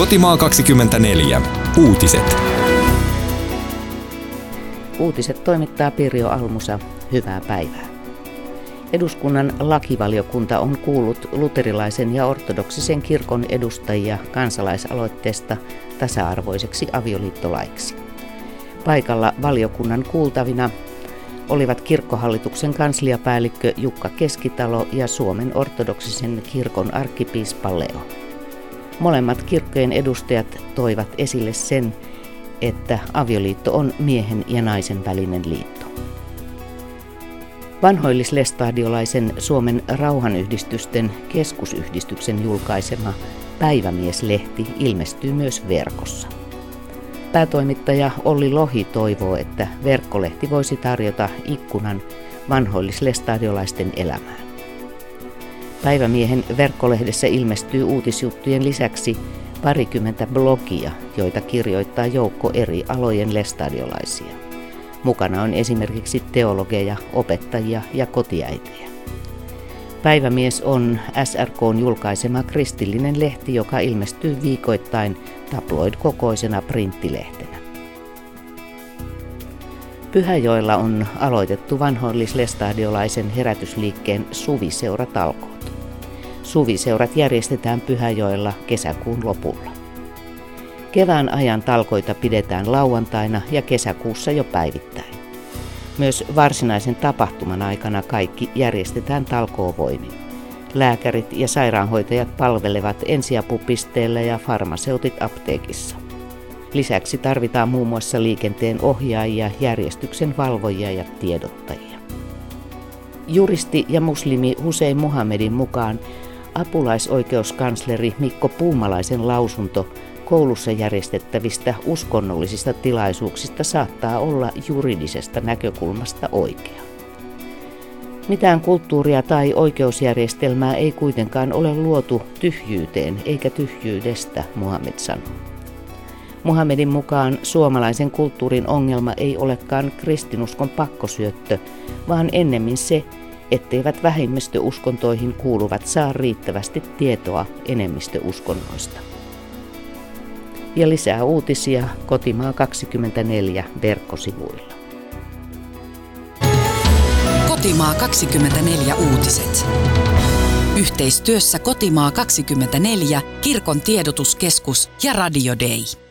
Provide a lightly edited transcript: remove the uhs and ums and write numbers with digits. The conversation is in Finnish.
Kotimaa 24. Uutiset. Uutiset toimittaa Pirjo Almusa. Hyvää päivää. Eduskunnan lakivaliokunta on kuullut luterilaisen ja ortodoksisen kirkon edustajia kansalaisaloitteesta tasa-arvoiseksi avioliittolaiksi. Paikalla valiokunnan kuultavina olivat kirkkohallituksen kansliapäällikkö Jukka Keskitalo ja Suomen ortodoksisen kirkon arkkipiispa Leo. Molemmat kirkkojen edustajat toivat esille sen, että avioliitto on miehen ja naisen välinen liitto. Vanhoillislestadiolaisen Suomen rauhanyhdistysten keskusyhdistyksen julkaisema Päivämies-lehti ilmestyy myös verkossa. Päätoimittaja Olli Lohi toivoo, että verkkolehti voisi tarjota ikkunan vanhoillislestadiolaisten elämään. Päivämiehen verkkolehdessä ilmestyy uutisjuttujen lisäksi 20 blogia, joita kirjoittaa joukko eri alojen lestadiolaisia. Mukana on esimerkiksi teologeja, opettajia ja kotiäitejä. Päivämies on SRK:n julkaisema kristillinen lehti, joka ilmestyy viikoittain tabloid-kokoisena printtilehtenä. Pyhäjoella on aloitettu vanhoillislestadiolaisen herätysliikkeen suviseuratalkoot. Suviseurat järjestetään Pyhäjoella kesäkuun lopulla. Kevään ajan talkoita pidetään lauantaina ja kesäkuussa jo päivittäin. Myös varsinaisen tapahtuman aikana kaikki järjestetään talkoovoimin. Lääkärit ja sairaanhoitajat palvelevat ensiapupisteellä ja farmaseutit apteekissa. Lisäksi tarvitaan muun muassa liikenteen ohjaajia, järjestyksen valvojia ja tiedottajia. Juristi ja muslimi Hussein Muhammedin mukaan apulaisoikeuskansleri Mikko Puumalaisen lausunto koulussa järjestettävistä uskonnollisista tilaisuuksista saattaa olla juridisesta näkökulmasta oikea. Mitään kulttuuria tai oikeusjärjestelmää ei kuitenkaan ole luotu tyhjyyteen eikä tyhjyydestä, Muhammed sanoo. Muhammedin mukaan suomalaisen kulttuurin ongelma ei olekaan kristinuskon pakkosyöttö, vaan ennemmin se, etteivät vähemmistöuskontoihin kuuluvat saa riittävästi tietoa enemmistöuskonnoista. Ja lisää uutisia Kotimaa 24 verkkosivuilla. Kotimaa 24 uutiset. Yhteistyössä Kotimaa 24, Kirkon tiedotuskeskus ja Radio Day.